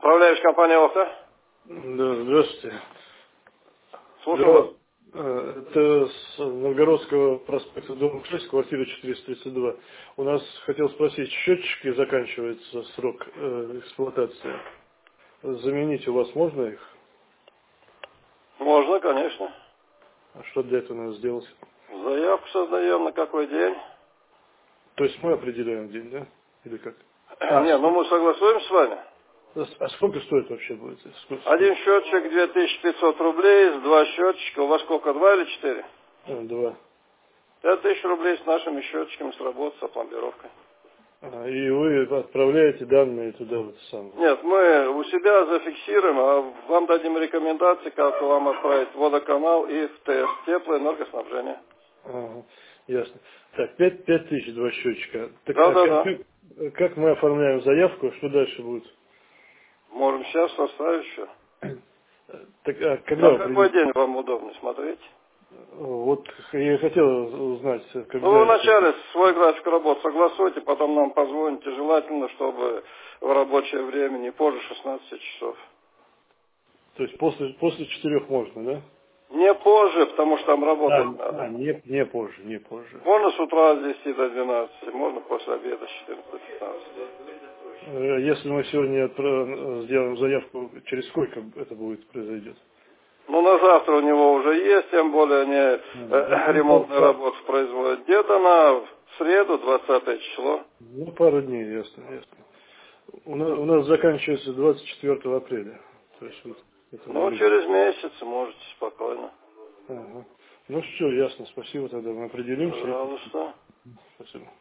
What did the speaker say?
Управляющая компания «Охта». Да, здравствуйте. Слушаю вас. Это с Новгородского проспекта, дом 6, квартира 432. У нас, хотел спросить, счетчики заканчивается срок эксплуатации. Заменить у вас можно их? Можно, конечно. А что для этого надо сделать? Заявку создаем на какой день? То есть мы определяем день, да? Или как? Не, ну мы согласуем с вами. А сколько стоит вообще будет? Один счетчик 2500 рублей, два счетчика. У вас сколько, два или четыре? Два. 5000 рублей с нашими счетчиками сработать с опломбировкой. И вы отправляете данные туда, в это самое? Нет, мы у себя зафиксируем, а вам дадим рекомендации, как вам отправить в водоканал и в ТЭС, теплоэнергоснабжение. Ага, ясно. Так, 5000 два счетчика. Так, Да. как мы оформляем заявку, что дальше будет? Можем сейчас составить еще. Так, а когда На вы какой придете? день вам удобно смотреть? Вот я хотел узнать, Ну, вы когда это... вначале свой график работы согласуйте, потом нам позвоните, желательно, чтобы в рабочее время не позже 16 часов. То есть после 4 можно, да? Не позже, потому что там работать надо. Не позже, не позже. Можно с утра с 10 до 12, можно после обеда с 14 до 15. Если мы сегодня сделаем заявку, через сколько это будет произойдет? Ну, на завтра у него уже есть, тем более они ремонтные работы производят. Где-то на среду, 20 число. Ну, пару дней, ясно. У нас заканчивается 24 апреля. То есть вот это Ну, время. через месяц можете спокойно. Ага. Ну все, ясно, спасибо тогда, мы определимся. Пожалуйста. Спасибо.